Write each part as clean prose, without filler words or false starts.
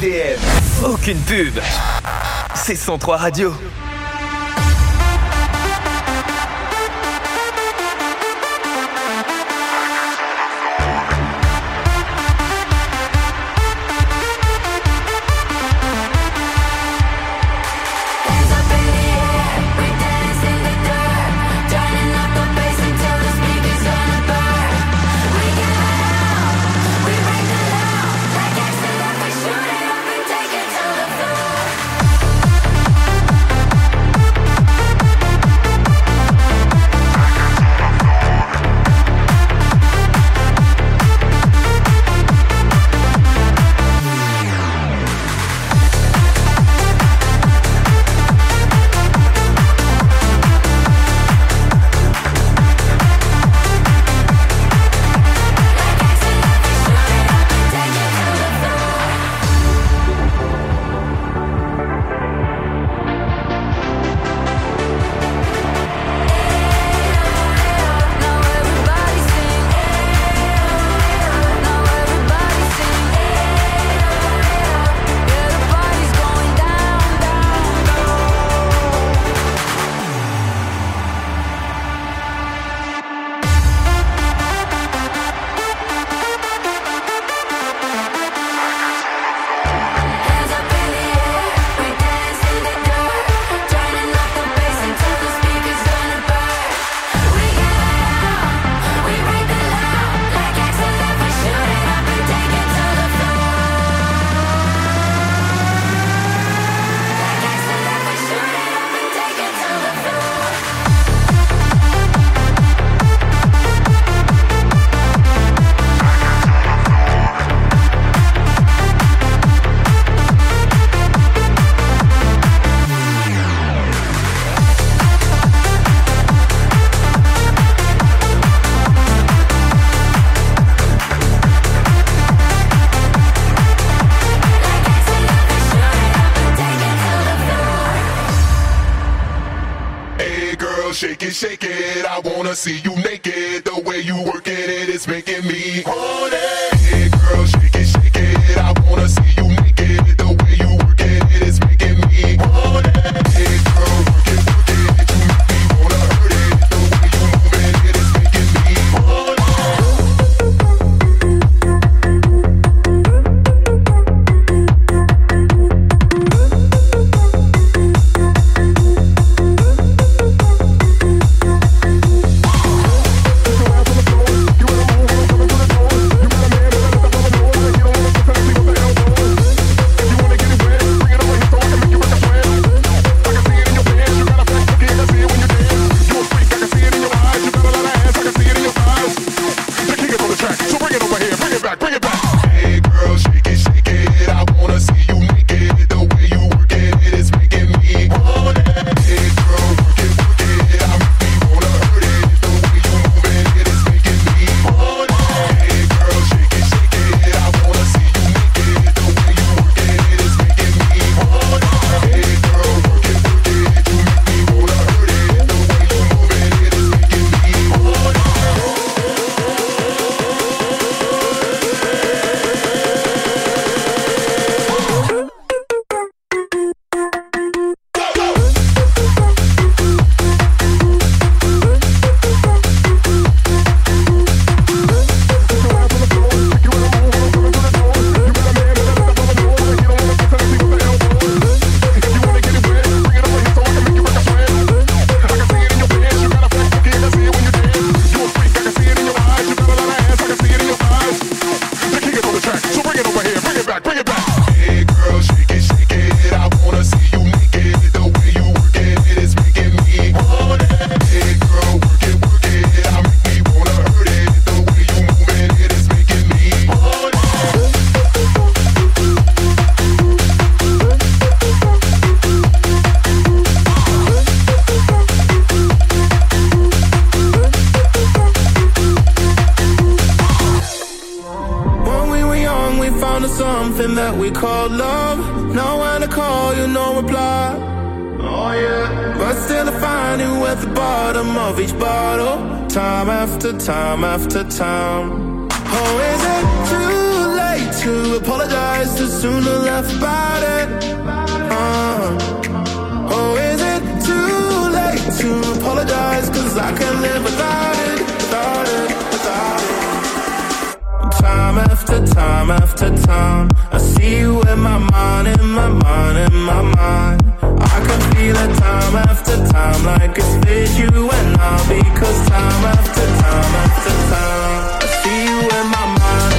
EDM. Aucune pub. C'est 103 Radio. Shake it, I wanna see you naked. The way you working it is making me horny. Hey girl, shake it, I wanna see you naked. The way you working it is making me horny. Hey girl, work it, you make me wanna hurt it. The way you moving it is making me horny. something that we call love. Know when to call you, no reply. Oh yeah. But still I find you at the bottom of each bottle, time after time after time. Oh, is it too late to apologize? apologize, the sooner left about it. Oh, is it too late to apologize? Cause I can't live without it, without it, without it. Time after time after time, I see you in my mind, in my mind, in my mind. I can feel it time after time, like it's with you and I. Because time after time after time, I see you in my mind.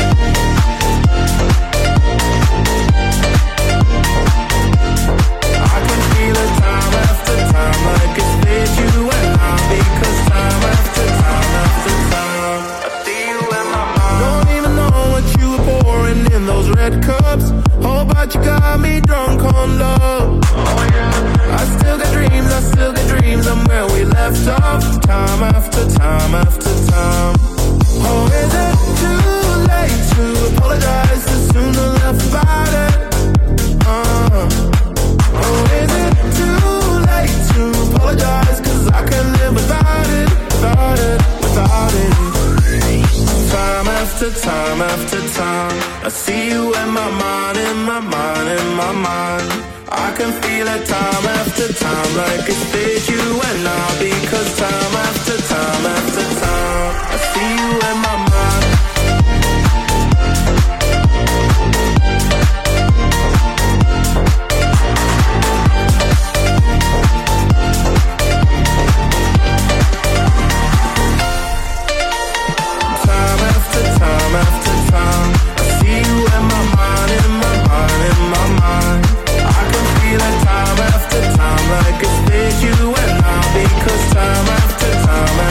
I can feel it time after time, like it's with you and I. Because time after time after time, I see you in my mind. Don't even know what you were pouring in those red cups. Oh, but you got me drunk on love. Oh yeah. I still got dreams, I'm where we left off. Time after time after time. Oh, is it too late to apologize? The sooner left about it. Oh, is it too late to apologize? Cause I can't live without it, without it, without it. Time after time after time, I see you in my mind, in my mind, in my mind. I can feel it time after time, like it's with you and I. Because time after time after time, I see you in my mind. Time after time after time, I see you in my mind, in my mind, in my mind. I can feel it time after time, like it's with you and I. Because time after time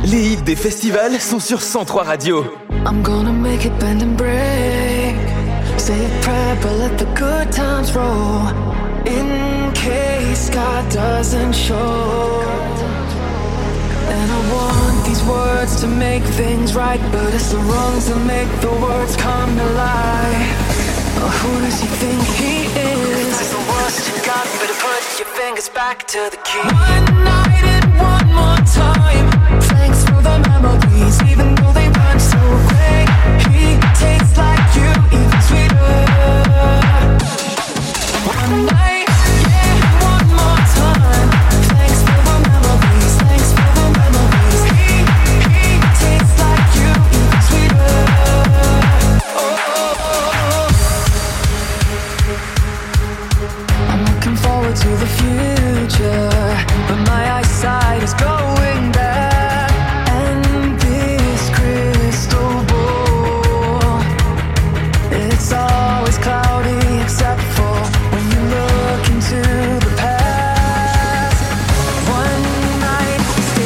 Les hits des festivals sont sur 103 Radio. I'm gonna make it bend and break. Say a prayer, but let the good times roll. In case God doesn't show. And I want these words to make things right, but it's the wrongs that make the words come to life. Oh, who does he think he is? It's the worst you got, better put your fingers back to the key. One night and one more time. Thanks for the memories, even though they weren't so great. He tastes like you, even sweeter. One night, yeah, one more time. Thanks for the memories, thanks for the memories. He tastes like you, even sweeter. I'm looking forward to the future, but my eyesight is going back. And this crystal ball, it's always cloudy except for when you look into the past. One night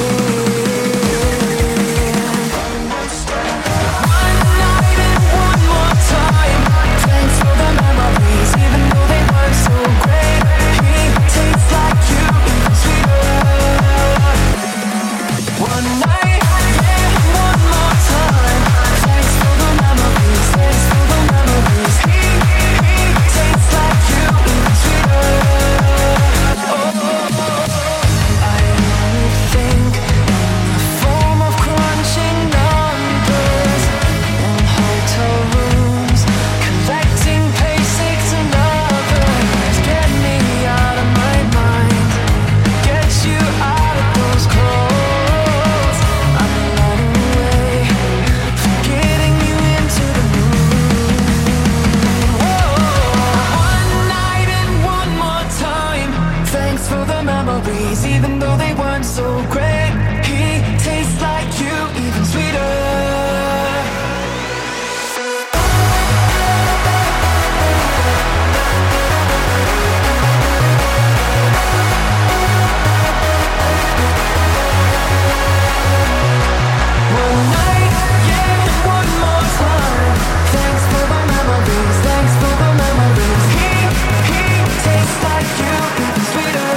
stand. One night and one more time. Thanks for the memories, even though they weren't so great. He tastes like you, even sweeter. One night, yeah, one more time. Thanks for the memories, thanks for the memories. He tastes like you, even sweeter. I only think in the form of crunching numbers in hotel rooms, collecting paychecks and others. Get me out of my mind, get you out of those clothes. I'm running away, forgetting you into the moon. One night and one more time. Thanks for the memories, even though they weren't so great. He tastes like you, even sweeter. One night, yeah, one more time. Thanks for the memories, thanks for the memories. He tastes like you, even sweeter.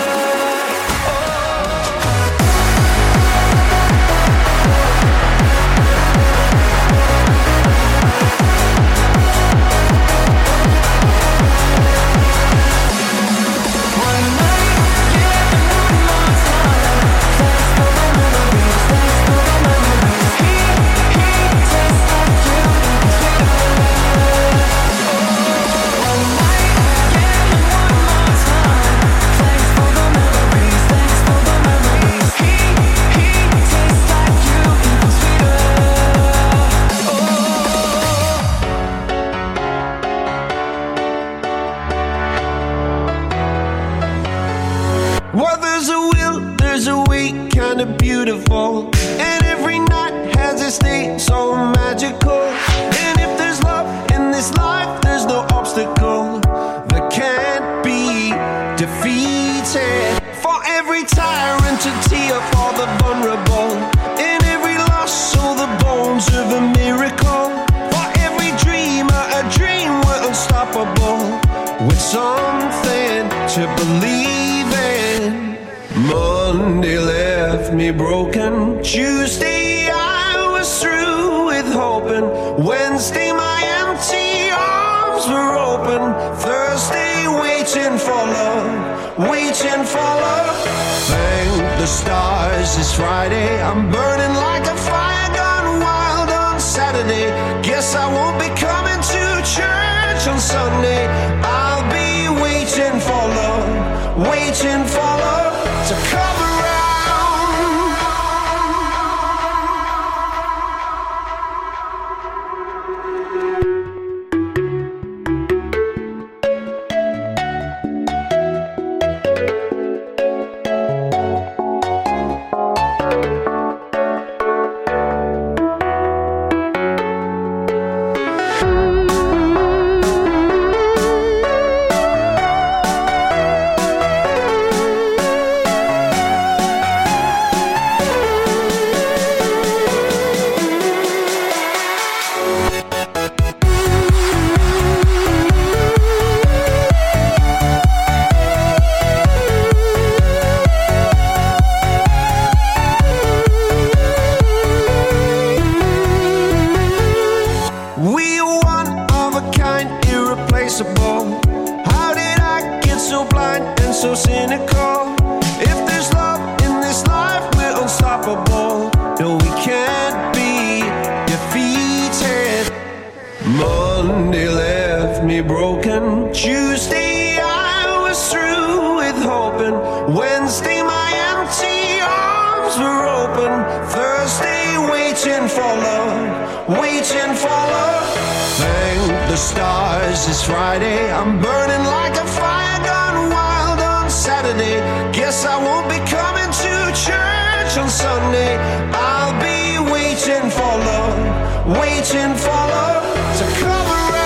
One night, yeah, one more time. Thanks for the memories, thanks for the memories. He tastes like you, even sweeter. One night, yeah, one more time. Thanks for the memories, thanks for the memories. He tastes like you, even sweeter. Well, there's a will, there's a way, kinda beautiful. And every night has its day, so magical. And if there's love in this life, there's no obstacle that can't be defeated. For every tyrant to tear for the vulnerable. In every loss, all the bones of a miracle. For every dreamer, a dream we're unstoppable. With something to believe in. Monday left me broken. Tuesday I was through with hoping. Wednesday my empty arms were open. Thursday waiting for love, waiting for love. Thank the stars it's Friday. I'm burning like a fire gone wild on Saturday. Guess I won't be coming to church on Sunday. I'll be waiting for love, waiting for love to come around. No, we can't be defeated. Monday left me broken. Tuesday I was through with hoping. Wednesday my empty arms were open. Thursday waiting for love, waiting for love. Thank the stars it's Friday. I'm burning like a fire gone wild on Saturday. Guess I won't be coming to church on Sunday. I'll be waiting for love, waiting for love to come around.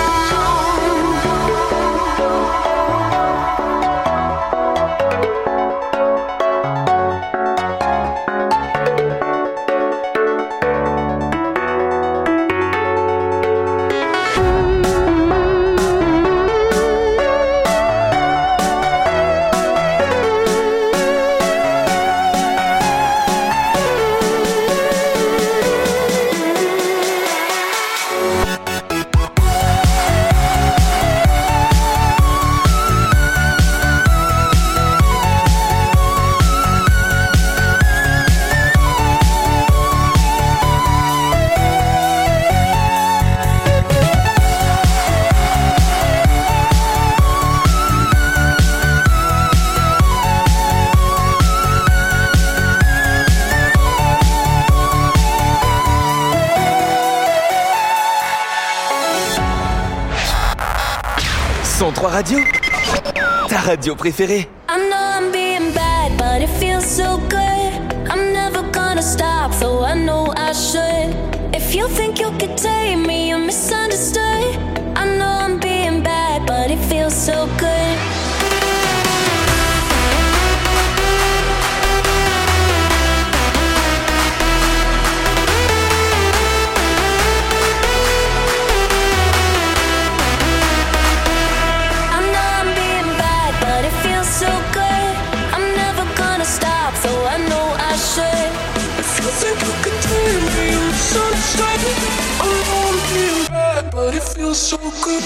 Radio, ta radio préférée. I know I'm being bad, but it feels so good. I'm never gonna stop, so I know I should. If you think you could take me, you're misunderstood. I know I'm being bad, but it feels so good. So good, I'm never gonna stop, so I know I should. If you think you could take me, you're misunderstood. I know I'm being bad, but it feels so good.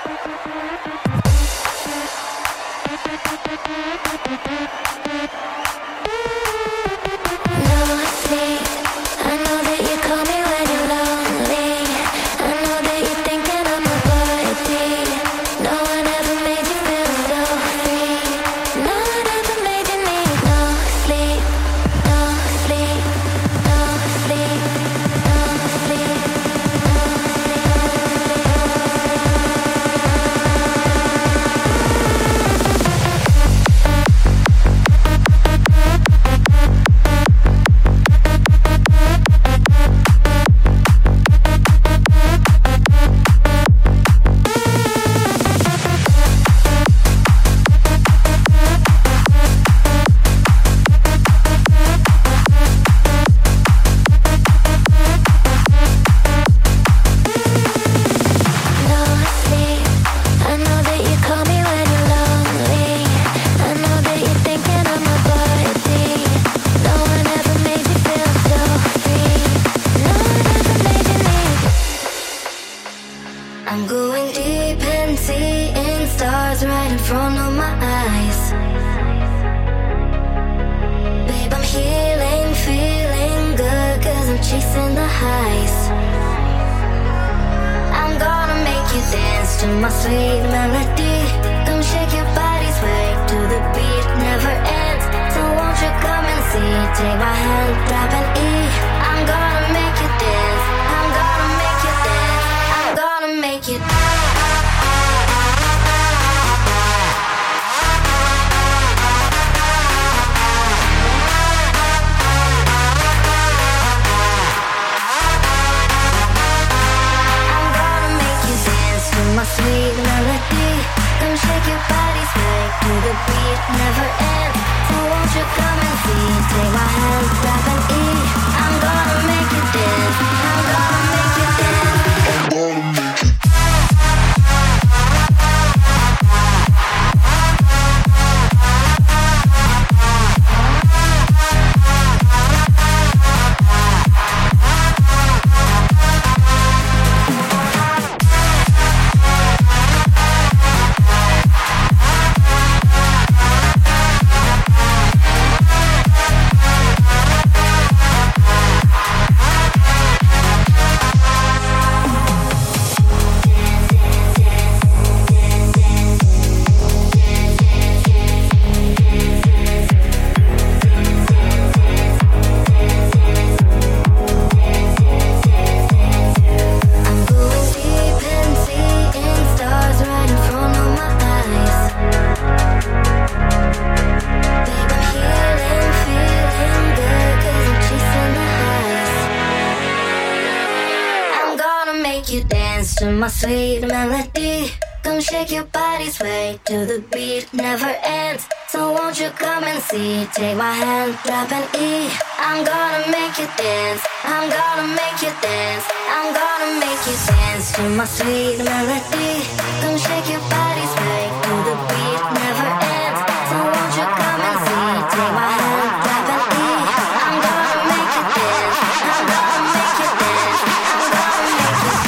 my sweet melody. Come shake your body, sway to the beat, never ends. So won't you come and see? Take my hand, drop an E. I'm gonna make you dance. I'm gonna make you dance. I'm gonna make you dance to my sweet melody. Come shake your body, sway to the beat, never ends. So won't you come and see? Take my hand, drop an E. I'm gonna make you dance. I'm gonna make you dance. I'm gonna make you dance.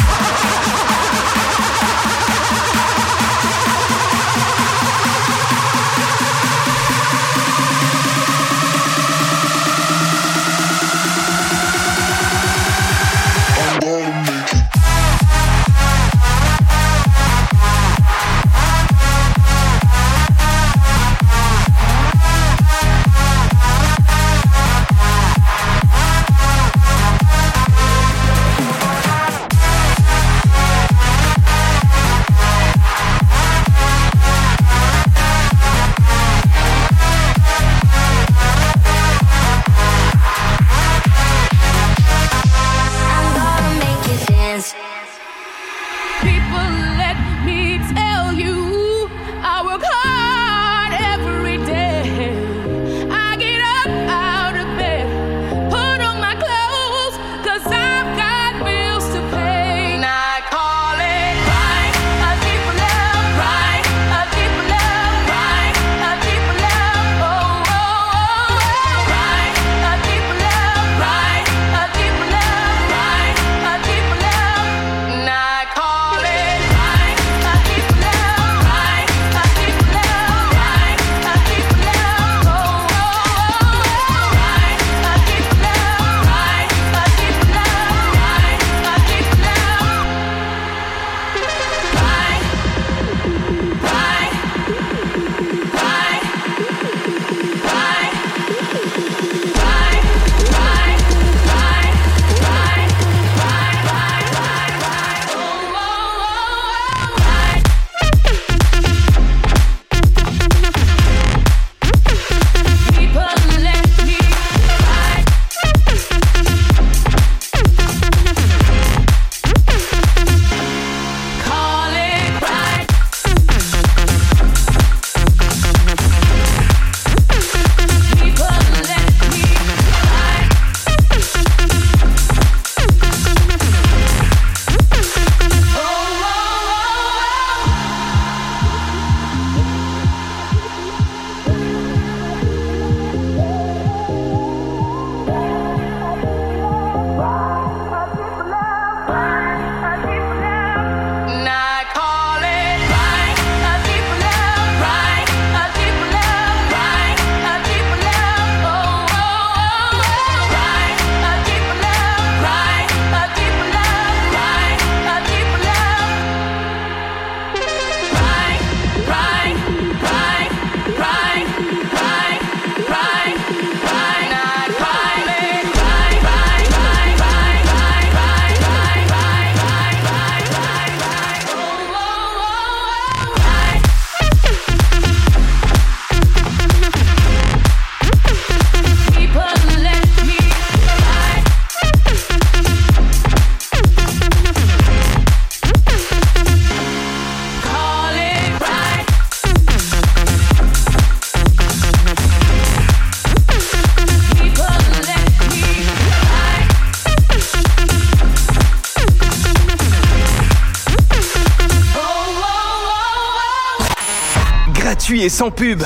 gratuit et sans pub.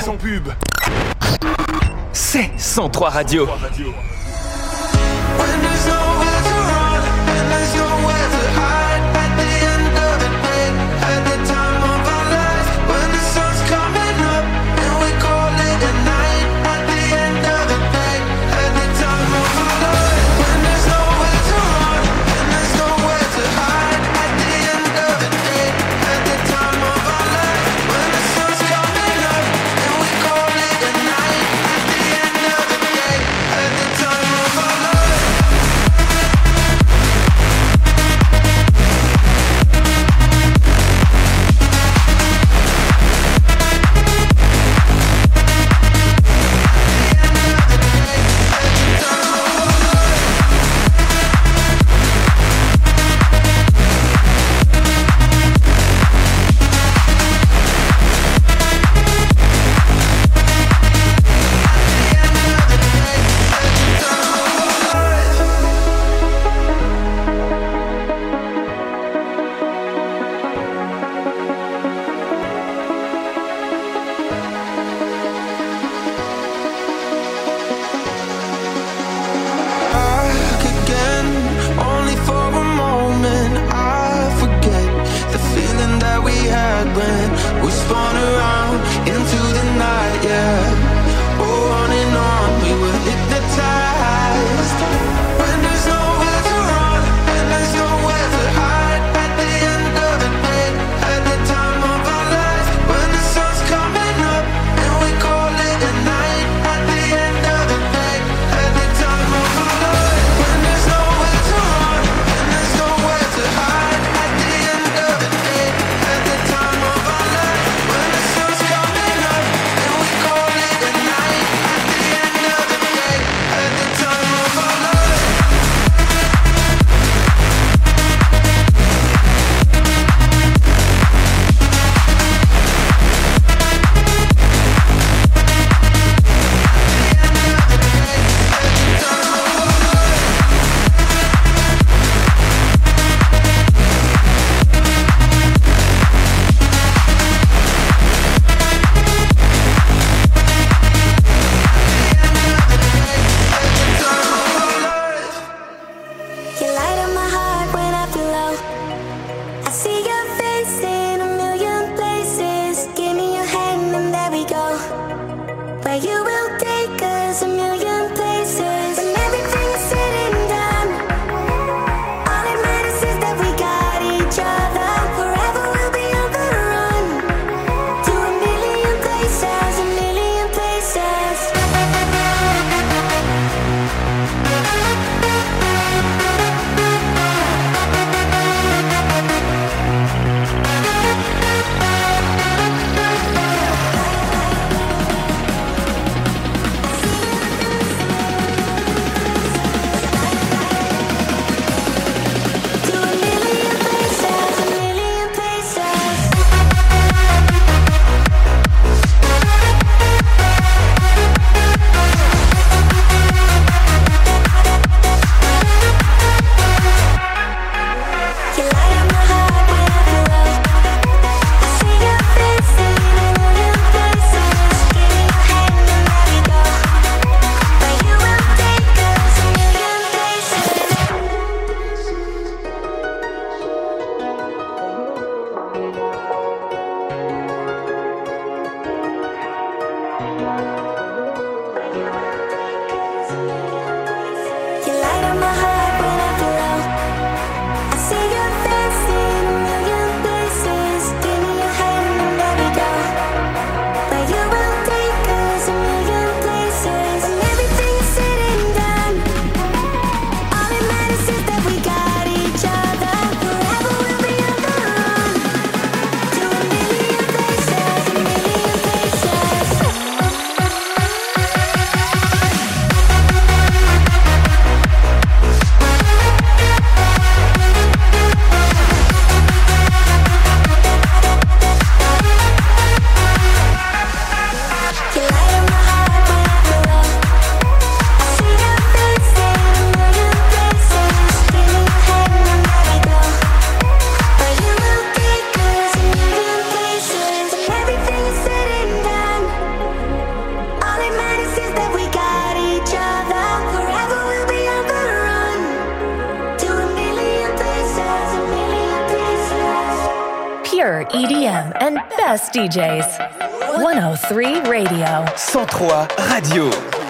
C'est 103 Radio. Sun's pure EDM and best DJs. 103 Radio. 103 Radio.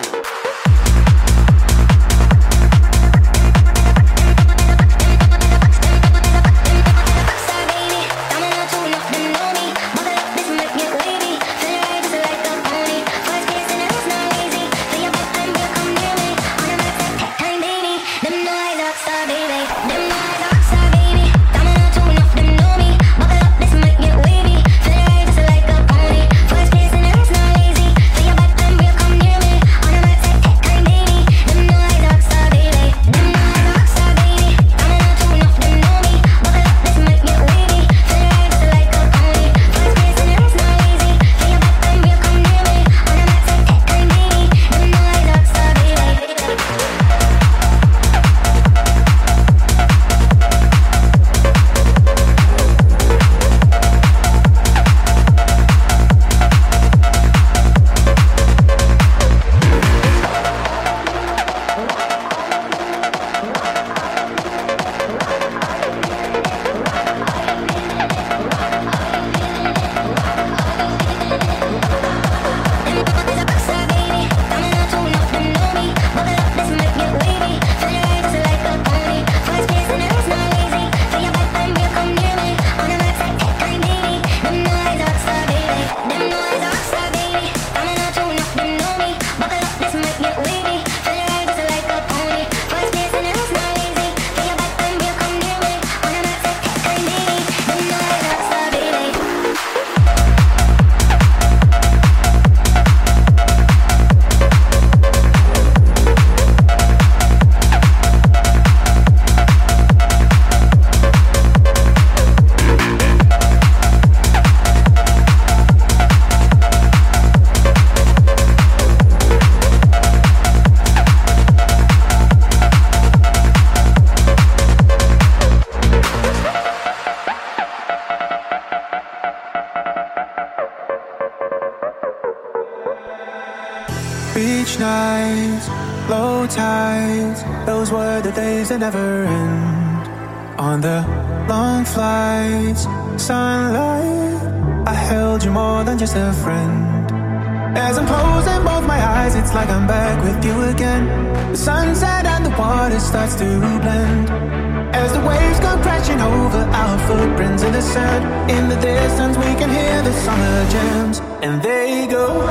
Beach nights, low tides, those were the days that never end. On the long flights, sunlight, I held you more than just a friend. As I'm closing both my eyes, it's like I'm back with you again. The sunset and the water starts to blend. As the waves come crashing over our footprints in the sand. In the distance we can hear the summer jams, and they go.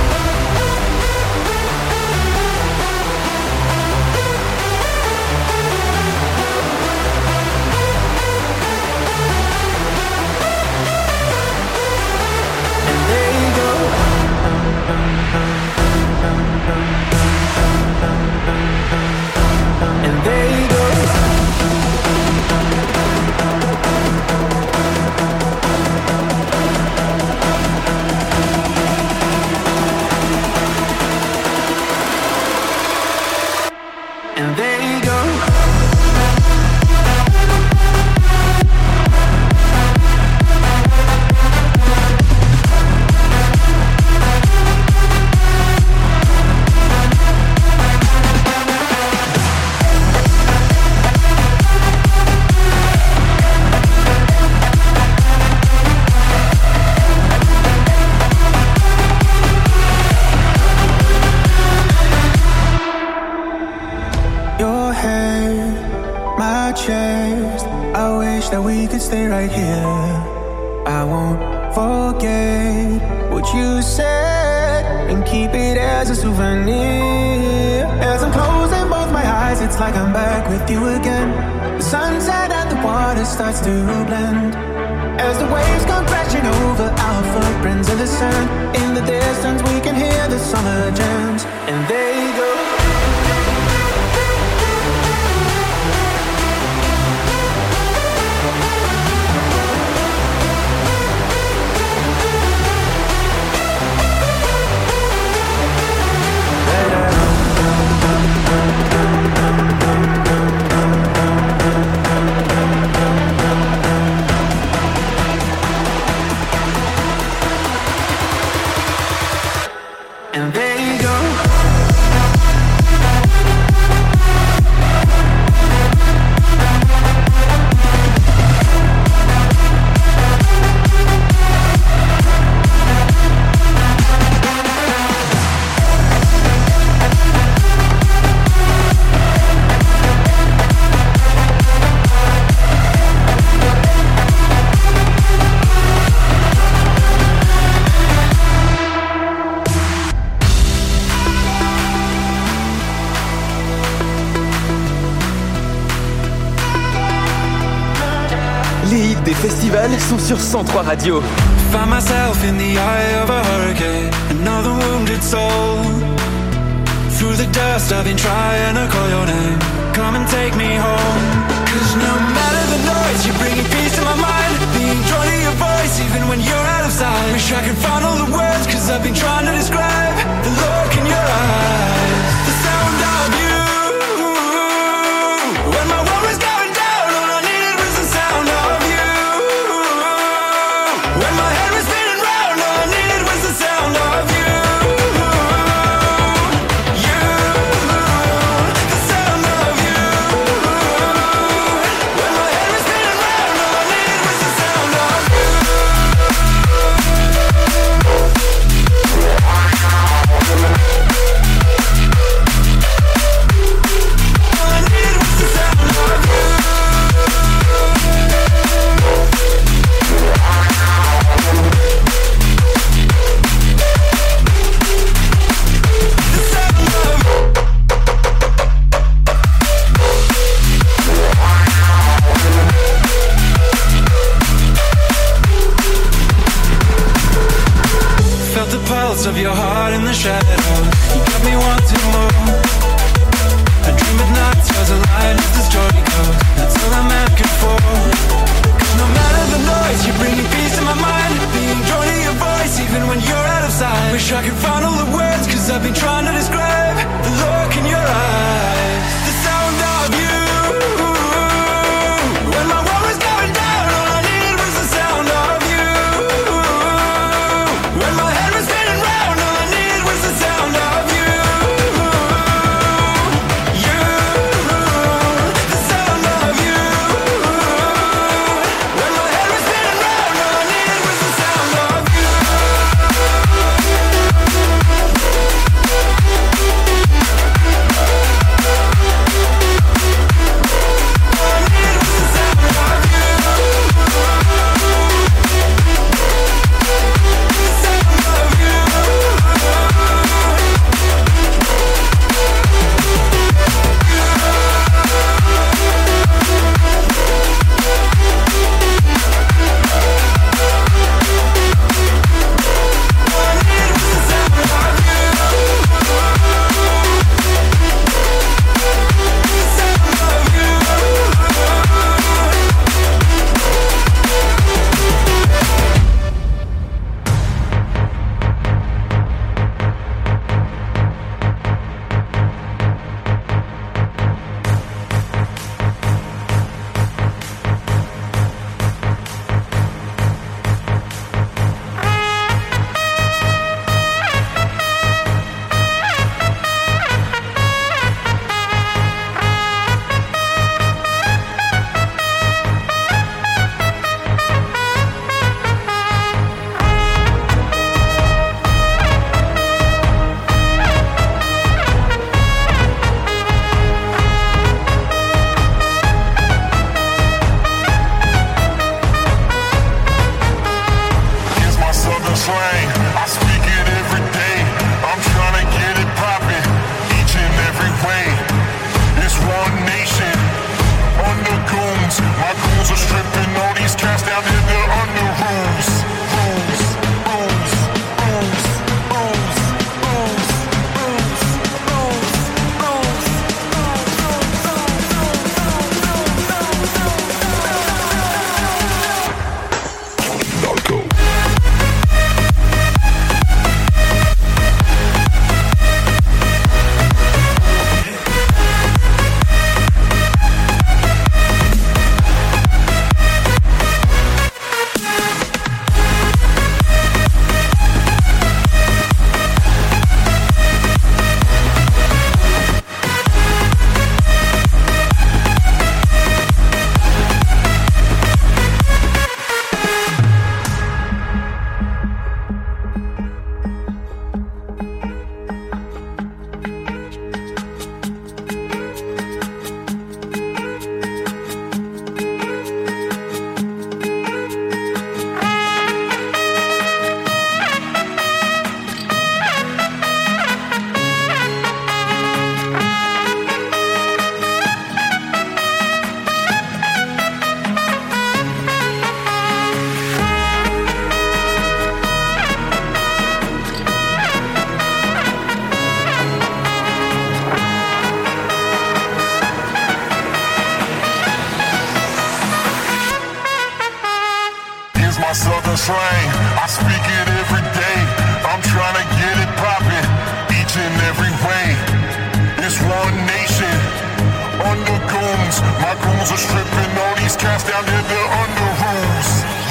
And they go. And they go. That we could stay right here. I won't forget what you said and keep it as a souvenir. As I'm closing both my eyes, it's like I'm back with you again. The sunset and the water starts to blend. As the waves come crashing over our footprints in the sand. In the distance we can hear the summer jams, and they go. And there you go. elles sont sur 103 Radio. Find myself in the eye of a hurricane, another wounded soul. Through the dust I've been trying to call your name. Come and take me home. Cause no matter the noise, you're bringing peace to my mind. Being drawn to your voice even when you're out of sight. Wish I could find all the words, cause I've been trying to describe the look in your eyes, the sound of you. When my world was going down, all I needed was the sound of you. When my head was spinning round, all I needed was the sound of you. Of your heart in the shadow, you got me wanting more. I dream at night, you're the light as the story goes. That's all I'm asking for. Cause no matter the noise, you're bringing peace to my mind. Being drawn to your voice even when you're out of sight. Wish I could find all the words, cause I've been trying to describe the look in your eyes, the sound of you. When my world was going down, all I needed was the sound of you. When my head was spinning round, all I needed was the sound of you. You, the sound of you. When my head was spinning round, all I needed was the sound of you. I speak it every day. I'm trying to get it poppin', each and every way. It's one nation, under goons. My goons are stripping all these cats down to the under rules.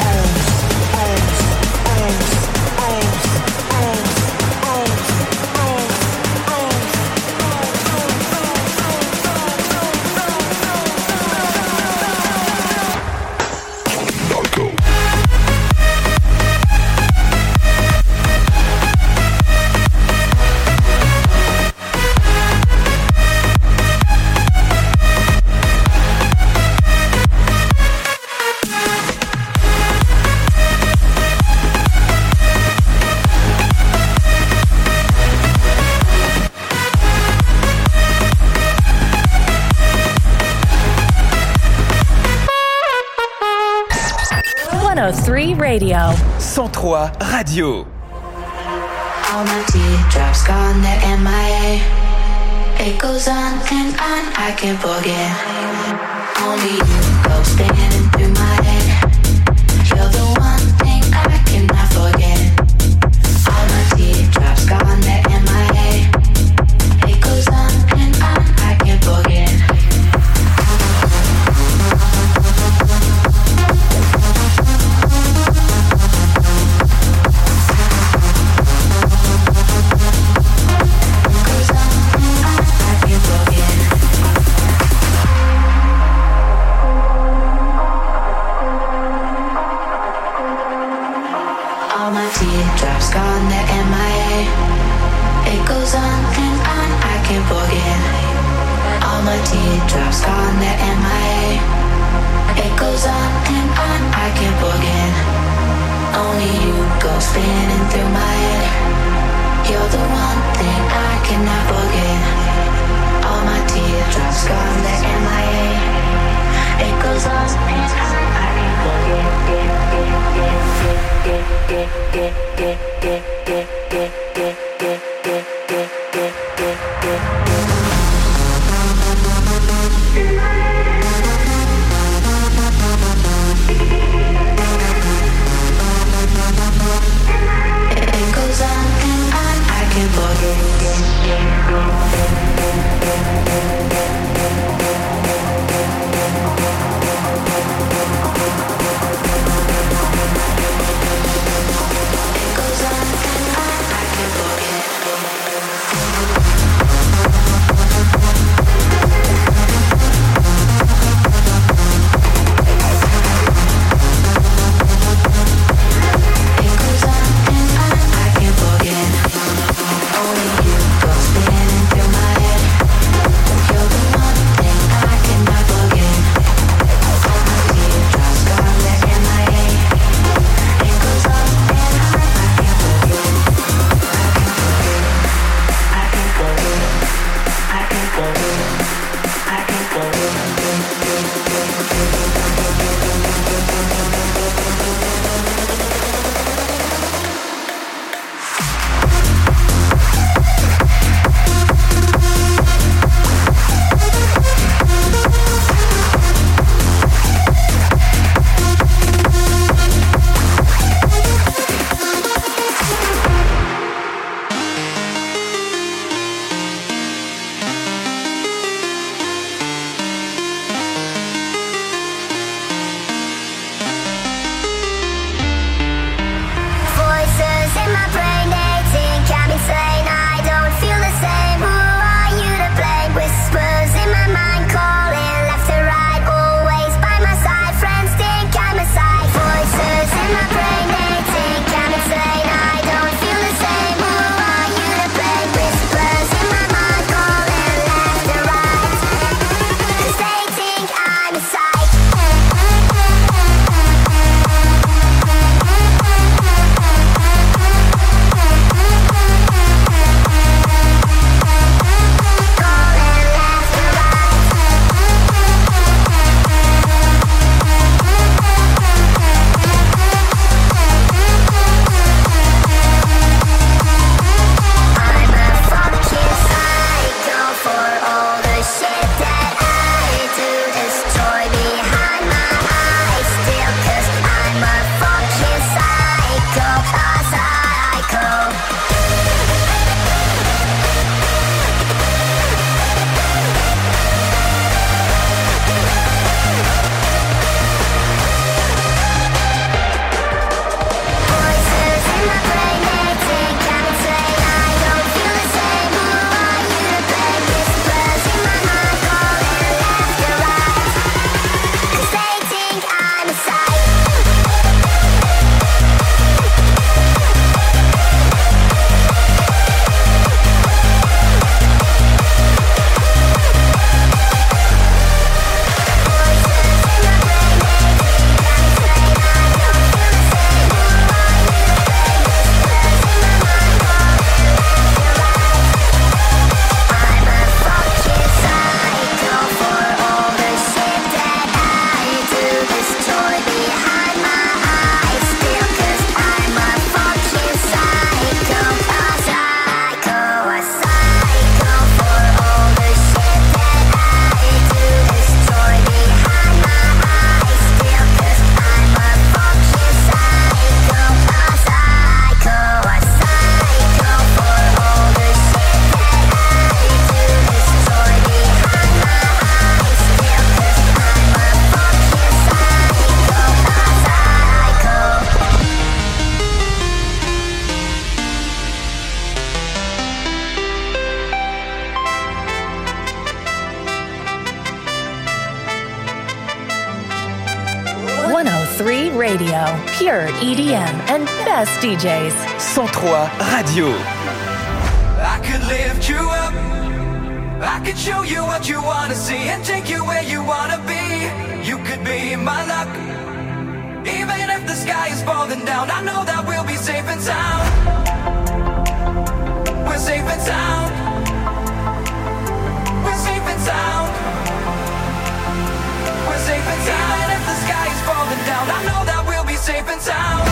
Radio. 103 Radio. All my teardrops gone, they're MIA. It goes on and on, I can't forget. Only you go spinning through my head. You're the one thing I cannot forget. All my teardrops gone, they're MIA. It goes on and on, I can't forget. Teardrops gone, they're MIA. It goes on and on, I can't forget. All my teardrops gone, they're MIA. It goes on and on, I can't forget. Only you go spinning through my head. You're the one thing I cannot forget. All my teardrops gone, they're MIA. It goes on and on, I can't forget. It goes on and on, I can't forget. It goes on and on, I can't forget. Radio, pure EDM and best DJs. 103 Radio. I could lift you up. I could show you what you wanna see and take you where you wanna be. You could be my luck. Even if the sky is falling down, I know that we'll be safe and sound. We're safe and sound. We're safe and sound. We're safe and sound. Even if the sky is falling down, I know that we'll be safe and sound.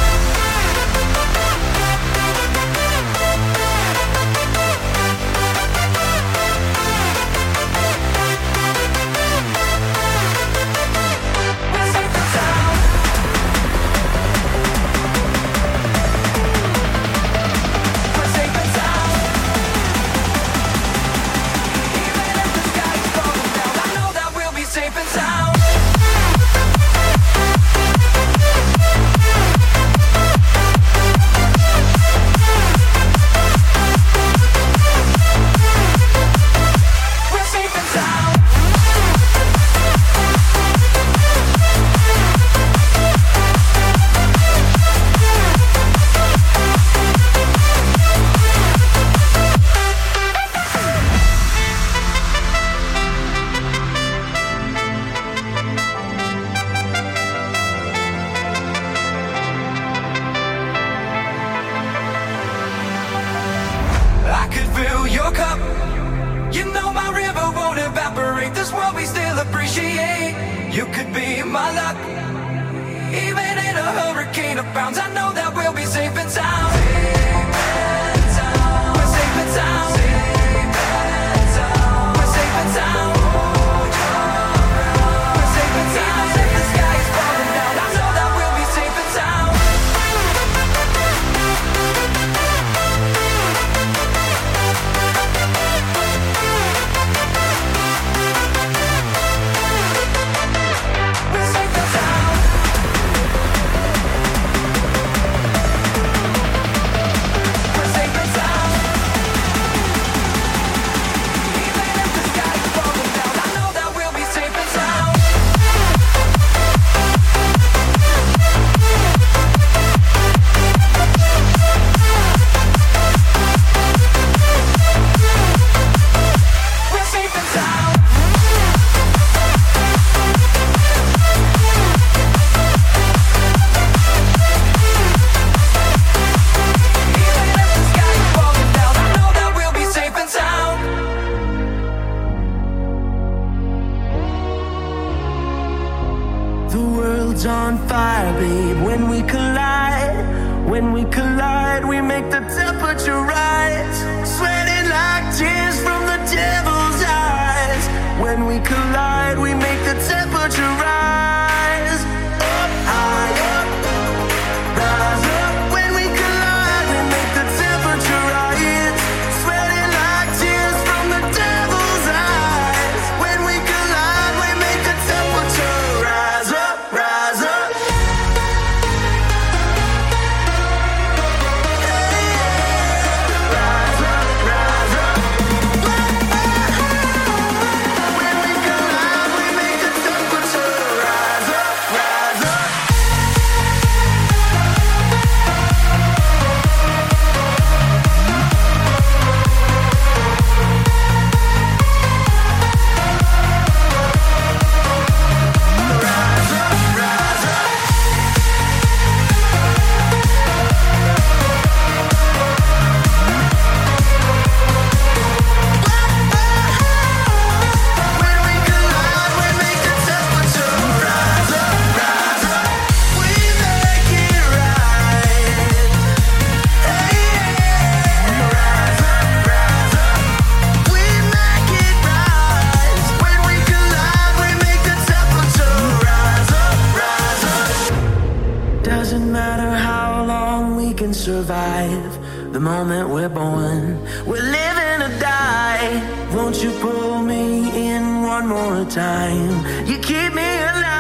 Survive the moment we're born. We're living or die. Won't you pull me in one more time? You keep me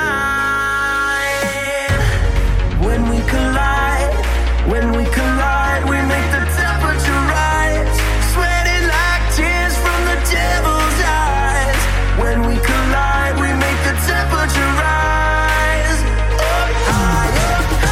alive. When we collide, we make the temperature rise. Sweating like tears from the devil's eyes. When we collide, we make the temperature rise. Up high, up high.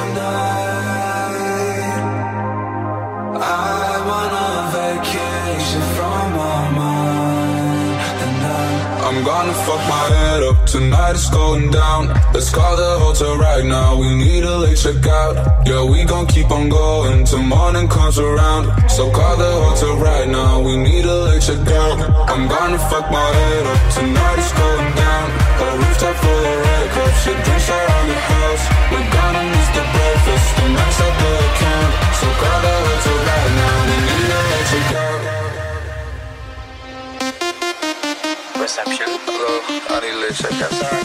tonight. I'm on a vacation from my mind, and I'm gonna fuck my head up. Tonight it's going down. Let's call the hotel right now. We need a late checkout. Yeah, we gon' keep on going till morning comes around. So call the hotel right now. We need a late checkout. I'm gonna fuck my head up. Tonight it's going down. A rooftop full of red cups. Shit drinks around the house. We're gonna miss the breakfast. The max up the account. So call the hotel right now. We need a late checkout. Reception. Hello, I need a late checkout. Sorry.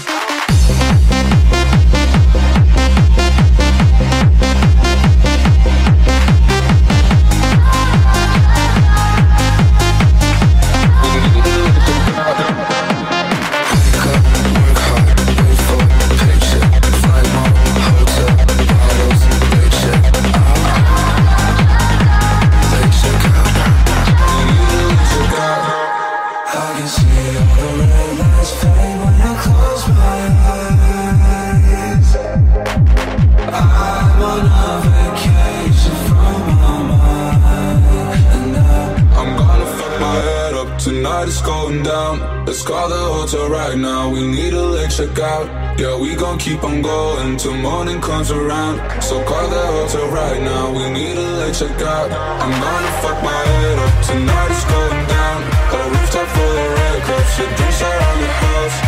Tonight it's going down. Let's call the hotel right now. We need a late checkout. Yeah, we gon' keep on going till morning comes around. So call the hotel right now. We need a late checkout. I'm gonna fuck my head up. Tonight it's going down. A rooftop full of red cups. Shit drinks around the house.